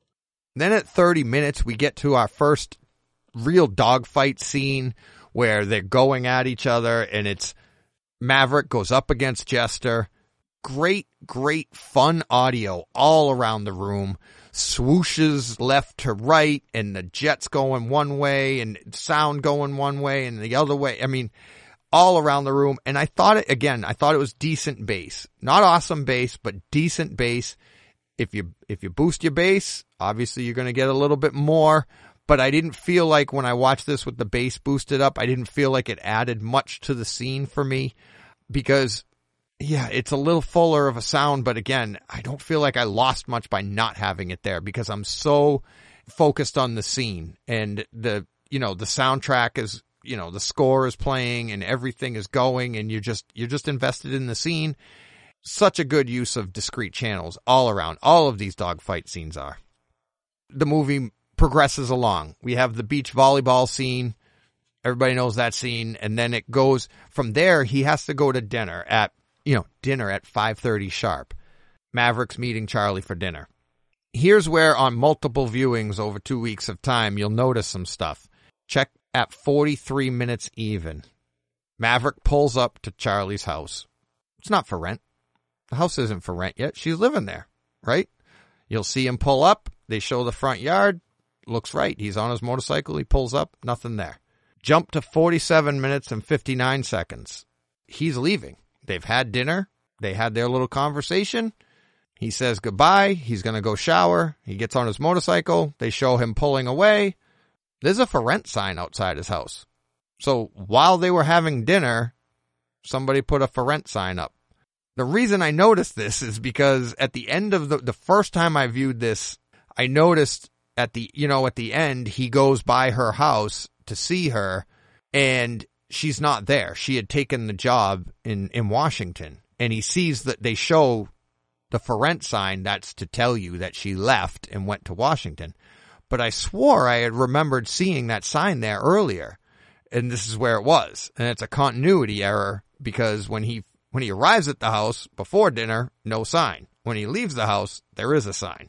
Then at thirty minutes, we get to our first real dogfight scene where they're going at each other, and it's Maverick goes up against Jester. Great, great fun audio all around the room. Swooshes left to right, and the jets going one way, and sound going one way and the other way. I mean, all around the room. And I thought it, again, I thought it was decent bass. Not awesome bass, but decent bass. If you, if you boost your bass, obviously you're going to get a little bit more. But I didn't feel like when I watched this with the bass boosted up, I didn't feel like it added much to the scene for me, because yeah, it's a little fuller of a sound, but again, I don't feel like I lost much by not having it there, because I'm so focused on the scene, and the, you know, the soundtrack is, you know, the score is playing and everything is going, and you're just, you're just invested in the scene. Such a good use of discrete channels all around. All of these dogfight scenes are. The movie progresses along. We have the beach volleyball scene. Everybody knows that scene. And then it goes from there. He has to go to dinner at, you know, dinner at five thirty sharp. Maverick's meeting Charlie for dinner. Here's where on multiple viewings over two weeks of time, you'll notice some stuff. Check at forty-three minutes even. Maverick pulls up to Charlie's house. It's not for rent. The house isn't for rent yet. She's living there, right? You'll see him pull up. They show the front yard. Looks right. He's on his motorcycle. He pulls up. Nothing there. Jump to forty-seven minutes and fifty-nine seconds. He's leaving. They've had dinner. They had their little conversation. He says goodbye. He's going to go shower. He gets on his motorcycle. They show him pulling away. There's a for rent sign outside his house. So while they were having dinner, somebody put a for rent sign up. The reason I noticed this is because at the end of the, the first time I viewed this, I noticed at the, you know, at the end, he goes by her house to see her and she's not there. She had taken the job in, in Washington, and he sees that they show the for rent sign. That's to tell you that she left and went to Washington. But I swore I had remembered seeing that sign there earlier, and this is where it was. And it's a continuity error because when he when he arrives at the house before dinner, no sign. When he leaves the house, there is a sign.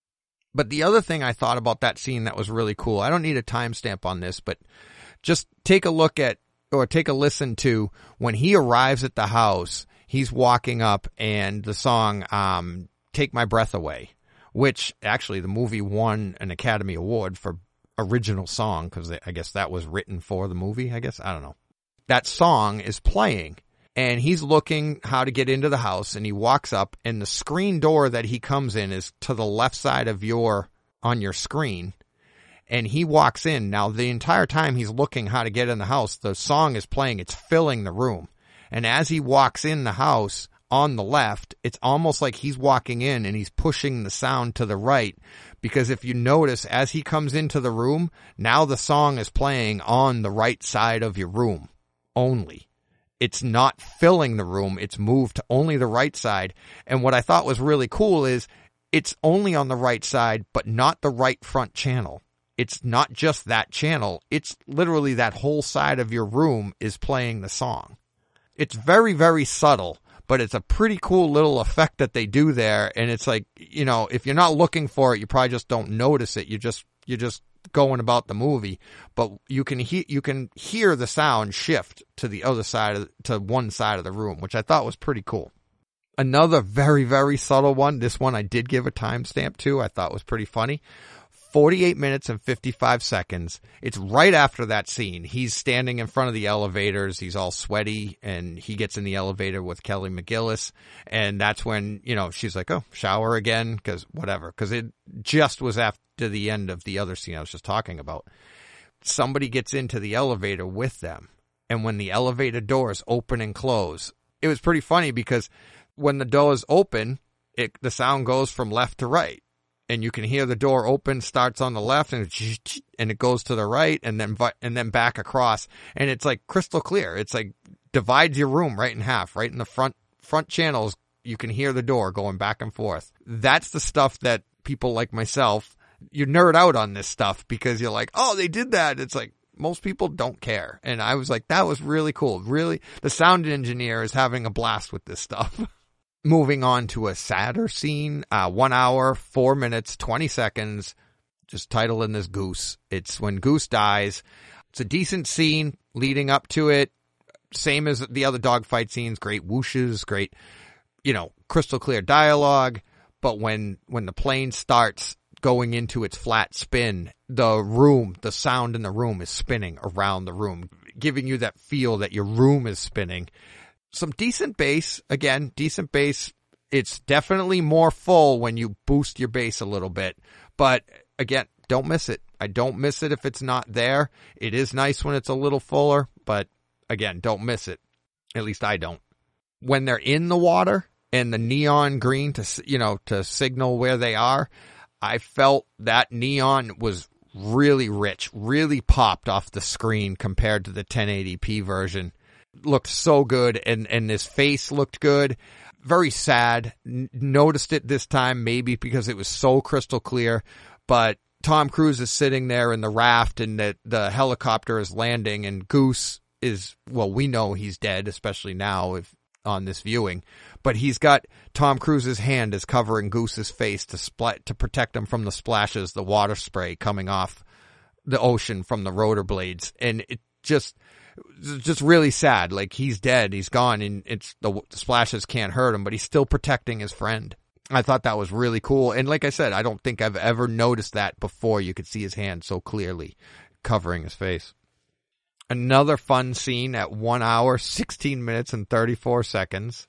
But the other thing I thought about that scene that was really cool, I don't need a timestamp on this, but just take a look at or take a listen to when he arrives at the house, he's walking up and the song um, Take My Breath Away, which actually the movie won an Academy Award for original song because I guess that was written for the movie, I guess. I don't know. That song is playing and he's looking how to get into the house and he walks up and the screen door that he comes in is to the left side of your, on your screen. And he walks in. Now, the entire time he's looking how to get in the house, the song is playing. It's filling the room. And as he walks in the house on the left, it's almost like he's walking in and he's pushing the sound to the right. Because if you notice, as he comes into the room, now the song is playing on the right side of your room only. It's not filling the room. It's moved to only the right side. And what I thought was really cool is it's only on the right side, but not the right front channel. It's not just that channel. It's literally that whole side of your room is playing the song. It's very, very subtle, but it's a pretty cool little effect that they do there. And it's like, you know, if you're not looking for it, you probably just don't notice it. You just, you're just going about the movie, but you can hear, you can hear the sound shift to the other side of, to one side of the room, which I thought was pretty cool. Another very, very subtle one. This one I did give a timestamp to. I thought was pretty funny. forty-eight minutes and fifty-five seconds. It's right after that scene. He's standing in front of the elevators. He's all sweaty and he gets in the elevator with Kelly McGillis. And that's when, you know, she's like, oh, shower again. Cause whatever. Cause it just was after the end of the other scene I was just talking about. Somebody gets into the elevator with them. And when the elevator doors open and close, it was pretty funny because when the doors open, it, the sound goes from left to right. And you can hear the door open, starts on the left, and it, and it goes to the right, and then and then back across, and it's like crystal clear. It's like divides your room right in half, right in the front front channels. You can hear the door going back and forth. That's the stuff that people like myself, you nerd out on this stuff because you're like, oh, they did that. It's like most people don't care, and I was like, that was really cool. Really, the sound engineer is having a blast with this stuff. Moving on to a sadder scene, uh, one hour, four minutes, twenty seconds, just titling this Goose. It's when Goose dies. It's a decent scene leading up to it. Same as the other dogfight scenes, great whooshes, great, you know, crystal clear dialogue. But when, when the plane starts going into its flat spin, the room, the sound in the room is spinning around the room, giving you that feel that your room is spinning. Some decent bass, again, decent bass. It's definitely more full when you boost your bass a little bit. But again, don't miss it. I don't miss it if it's not there. It is nice when it's a little fuller, but again, don't miss it. At least I don't. When they're in the water and the neon green to, you know, to signal where they are, I felt that neon was really rich, really popped off the screen compared to the ten eighty p version. Looked so good, and, and his face looked good. Very sad. N- noticed it this time, maybe because it was so crystal clear, but Tom Cruise is sitting there in the raft and the, the helicopter is landing and Goose is, well, we know he's dead, especially now if on this viewing, but he's got Tom Cruise's hand is covering Goose's face to splat, to protect him from the splashes, the water spray coming off the ocean from the rotor blades. And it just, just really sad. Like he's dead, he's gone, and it's the, the splashes can't hurt him, but he's still protecting his friend. I thought that was really cool. And like I said, I don't think I've ever noticed that before. You could see his hand so clearly covering his face. Another fun scene at one hour, sixteen minutes and thirty-four seconds.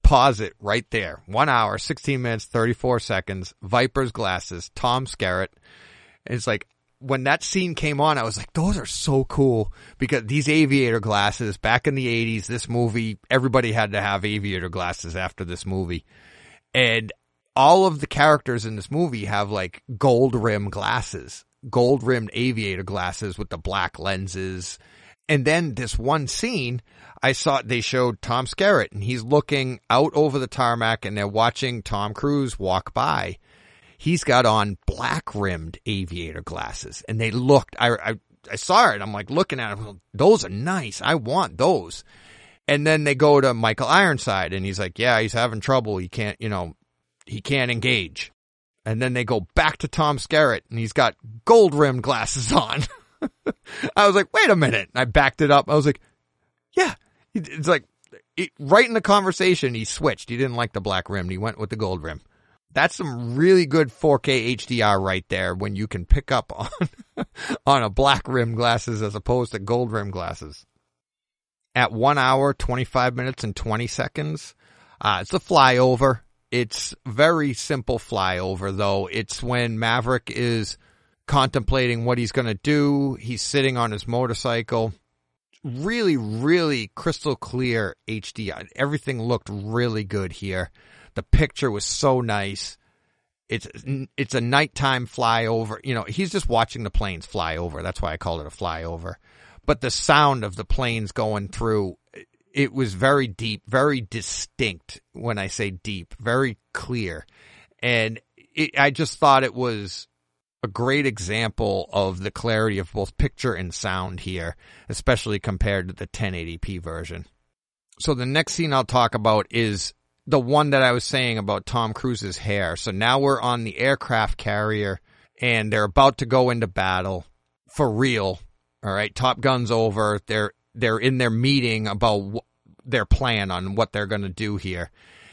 pause it right there. One hour, sixteen minutes, thirty-four seconds, Viper's glasses, Tom Skerritt. And it's like, when that scene came on, I was like, those are so cool, because these aviator glasses back in the eighties, this movie, everybody had to have aviator glasses after this movie. And all of the characters in this movie have like gold rim glasses, gold rimmed aviator glasses with the black lenses. And then this one scene, I saw they showed Tom Skerritt, and he's looking out over the tarmac, and they're watching Tom Cruise walk by. He's got on black rimmed aviator glasses, and they looked, I, I, I saw it. I'm like looking at them. Those are nice. I want those. And then they go to Michael Ironside, and he's like, yeah, he's having trouble. He can't, you know, he can't engage. And then they go back to Tom Skerritt, and he's got gold rimmed glasses on. I was like, wait a minute. And I backed it up. I was like, yeah, it's like it, right in the conversation, he switched. He didn't like the black rim. He went with the gold rim. That's some really good four K H D R right there, when you can pick up on on a black rim glasses as opposed to gold rim glasses. At one hour, twenty-five minutes and twenty seconds, uh, it's a flyover. It's very simple flyover, though. It's when Maverick is contemplating what he's going to do. He's sitting on his motorcycle. Really, really crystal clear H D R. Everything looked really good here. The picture was so nice. It's it's a nighttime flyover. You know, he's just watching the planes fly over. That's why I called it a flyover. But the sound of the planes going through, it was very deep, very distinct. When I say deep, very clear. And it, I just thought it was a great example of the clarity of both picture and sound here, especially compared to the ten eighty p version. So the next scene I'll talk about is the one that I was saying about Tom Cruise's hair. So now we're on the aircraft carrier, and they're about to go into battle for real. All right, Top Gun's over. They're they're in their meeting about wh- their plan on what they're going to do here.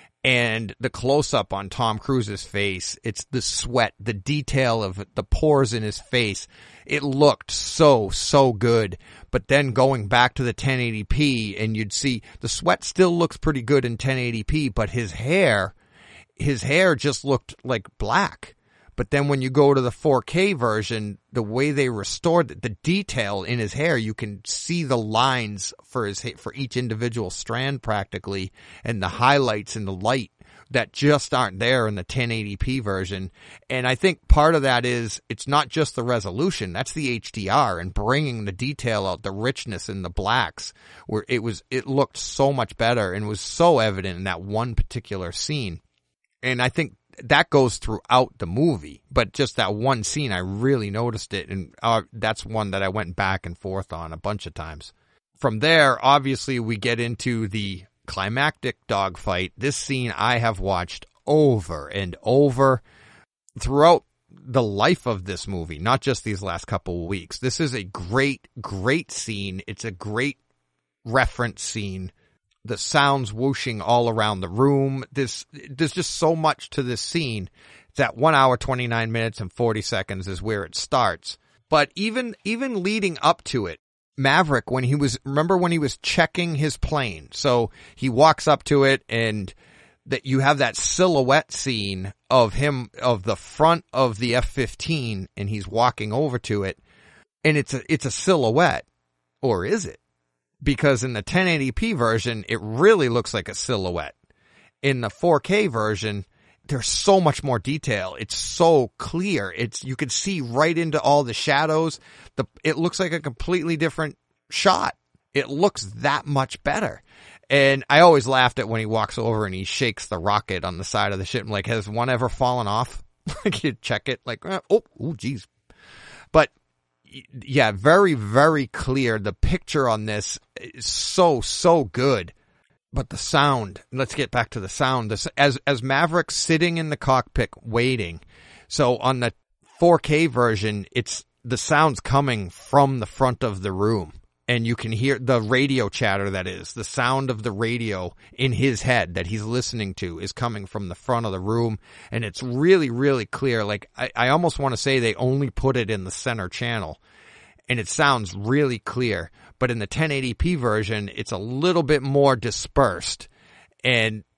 And the close-up on Tom Cruise's face, it's the sweat, the detail of the pores in his face. It looked so, so good. But then going back to the ten eighty p, and you'd see the sweat still looks pretty good in ten eighty p, but his hair, his hair just looked like black. But then when you go to the four K version, the way they restored the detail in his hair, you can see the lines for his for each individual strand practically, and the highlights in the light that just aren't there in the ten eighty p version. And I think part of that is it's not just the resolution, that's the H D R and bringing the detail out, the richness in the blacks, where it was it looked so much better and was so evident in that one particular scene. And I think that goes throughout the movie, but just that one scene, I really noticed it, and uh, that's one that I went back and forth on a bunch of times. From there, obviously, we get into the climactic dogfight. This scene I have watched over and over throughout the life of this movie, not just these last couple of weeks. This is a great, great scene. It's a great reference scene. The sounds whooshing all around the room. This, there's just so much to this scene. It's at one hour, twenty-nine minutes and forty seconds is where it starts. But even, even leading up to it, Maverick, when he was, remember when he was checking his plane? So he walks up to it, and that you have that silhouette scene of him, of the front of the F fifteen, and he's walking over to it, and it's a, it's a silhouette. Or is it? Because in the ten eighty p version, it really looks like a silhouette. In the four K version, there's so much more detail. It's so clear. It's, you can see right into all the shadows. The, it looks like a completely different shot. It looks that much better. And I always laughed at when he walks over and he shakes the rocket on the side of the ship. I'm like, has one ever fallen off? Like, you check it, like, oh, oh, geez. But yeah, very, very clear. The picture on this is so, so good. But the sound, let's get back to the sound. This, as, as Maverick's sitting in the cockpit waiting. So on the four K version, it's, the sound's coming from the front of the room. And you can hear the radio chatter, that is. The sound of the radio in his head that he's listening to is coming from the front of the room. And it's really, really clear. Like, I, I almost want to say they only put it in the center channel. And it sounds really clear. But in the ten eighty p version, it's a little bit more dispersed. And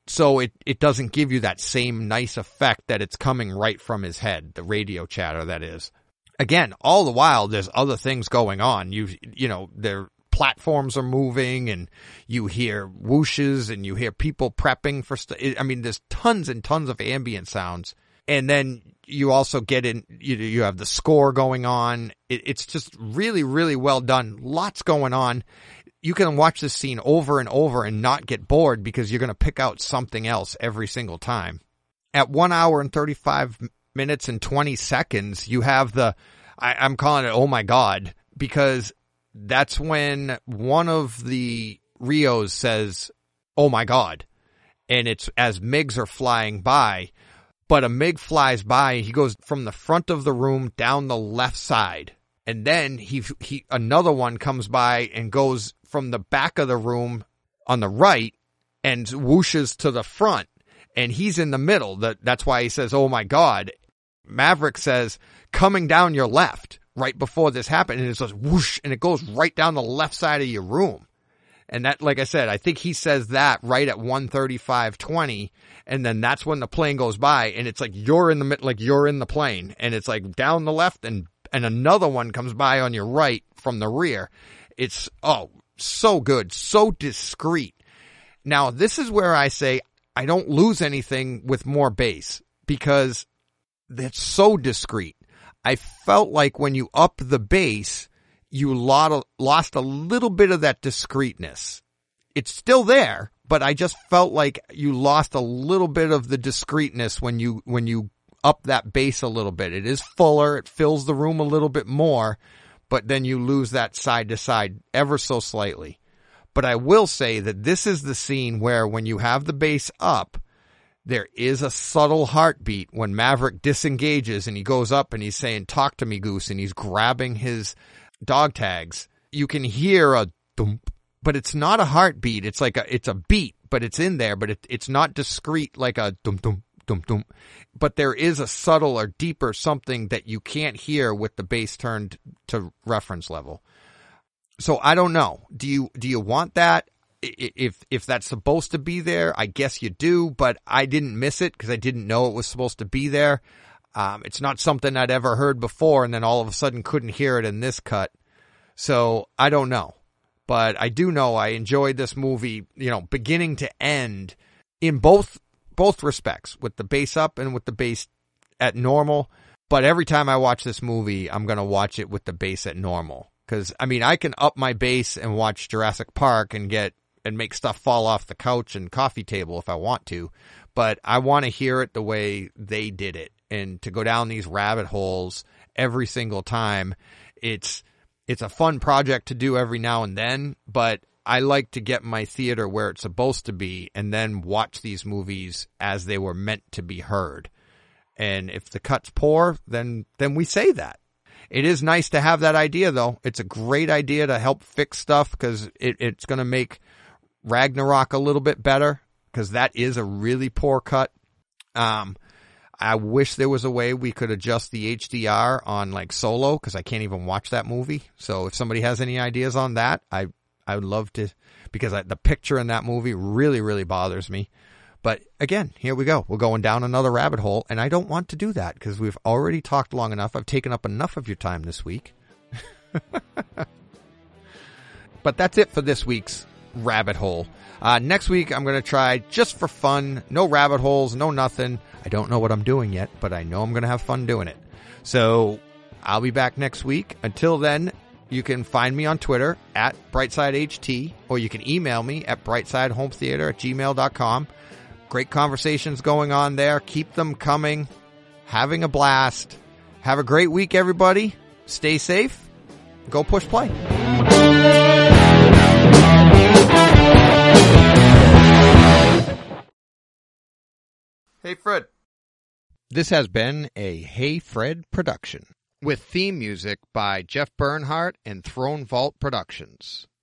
So it, it doesn't give you that same nice effect that it's coming right from his head, the radio chatter that is. Again, all the while there's other things going on. You you know, their platforms are moving and you hear whooshes and you hear people prepping for stuff. I mean, there's tons and tons of ambient sounds. And then you also get in, you, you have the score going on. It, it's just really, really well done. Lots going on. You can watch this scene over and over and not get bored because you're going to pick out something else every single time. At one hour and thirty-five minutes and twenty seconds, you have the, I, I'm calling it, oh my God, because that's when one of the Rios says, oh my God. And it's as MiGs are flying by, but a MiG flies by. He goes from the front of the room down the left side. And then he, he, another one comes by and goes from the back of the room on the right and whooshes to the front. And he's in the middle. That, that's why he says, oh my God. Maverick says, coming down your left right before this happened. And it says whoosh, and it goes right down the left side of your room. And that, like I said, I think he says that right at one thirty-five twenty. And then that's when the plane goes by. And it's like you're in the mid, like you're in the plane. And it's like down the left and and another one comes by on your right from the rear. It's, oh, so good, so discreet. Now, this is where I say I don't lose anything with more bass because it's so discreet. I felt like when you up the bass, you lost a little bit of that discreetness. It's still there, but I just felt like you lost a little bit of the discreetness when you when you up that bass a little bit. It is fuller, it fills the room a little bit more, but then you lose that side to side ever so slightly. But I will say that this is the scene where when you have the bass up, there is a subtle heartbeat when Maverick disengages and he goes up and he's saying, talk to me, Goose, and he's grabbing his dog tags. You can hear a thump, but it's not a heartbeat. It's like a, it's a beat, but it's in there, but it, it's not discreet like a dum dum dum dum. But there is a subtle or deeper something that you can't hear with the bass turned to reference level. So I don't know. Do you, do you want that? If, if that's supposed to be there, I guess you do, but I didn't miss it because I didn't know it was supposed to be there. Um, it's not something I'd ever heard before and then all of a sudden couldn't hear it in this cut. So I don't know, but I do know I enjoyed this movie, you know, beginning to end in both, both respects with the bass up and with the bass at normal. But every time I watch this movie, I'm going to watch it with the bass at normal. Cause I mean, I can up my bass and watch Jurassic Park and get, and make stuff fall off the couch and coffee table if I want to, but I want to hear it the way they did it. And to go down these rabbit holes every single time, it's, it's a fun project to do every now and then, but I like to get my theater where it's supposed to be and then watch these movies as they were meant to be heard. And if the cut's poor, then, then we say that. It is nice to have that idea though. It's a great idea to help fix stuff because it, it's going to make Ragnarok a little bit better because that is a really poor cut. Um, I wish there was a way we could adjust the H D R on like Solo because I can't even watch that movie. So if somebody has any ideas on that, I, I would love to, because I, the picture in that movie really, really bothers me. But again, here we go. We're going down another rabbit hole and I don't want to do that because we've already talked long enough. I've taken up enough of your time this week. But that's it for this week's rabbit hole. Uh, next week, I'm going to try just for fun. No rabbit holes, no nothing. I don't know what I'm doing yet, but I know I'm going to have fun doing it. So I'll be back next week. Until then, you can find me on Twitter at BrightSideHT, or you can email me at BrightSideHomeTheater at gmail dot com. Great conversations going on there. Keep them coming. Having a blast. Have a great week, everybody. Stay safe. Go push play. Hey, Fred. This has been a Hey, Fred production with theme music by Jeff Bernhardt and Throne Vault Productions.